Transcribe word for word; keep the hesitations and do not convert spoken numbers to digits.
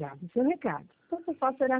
grave o seu recado. Então, o que eu faço era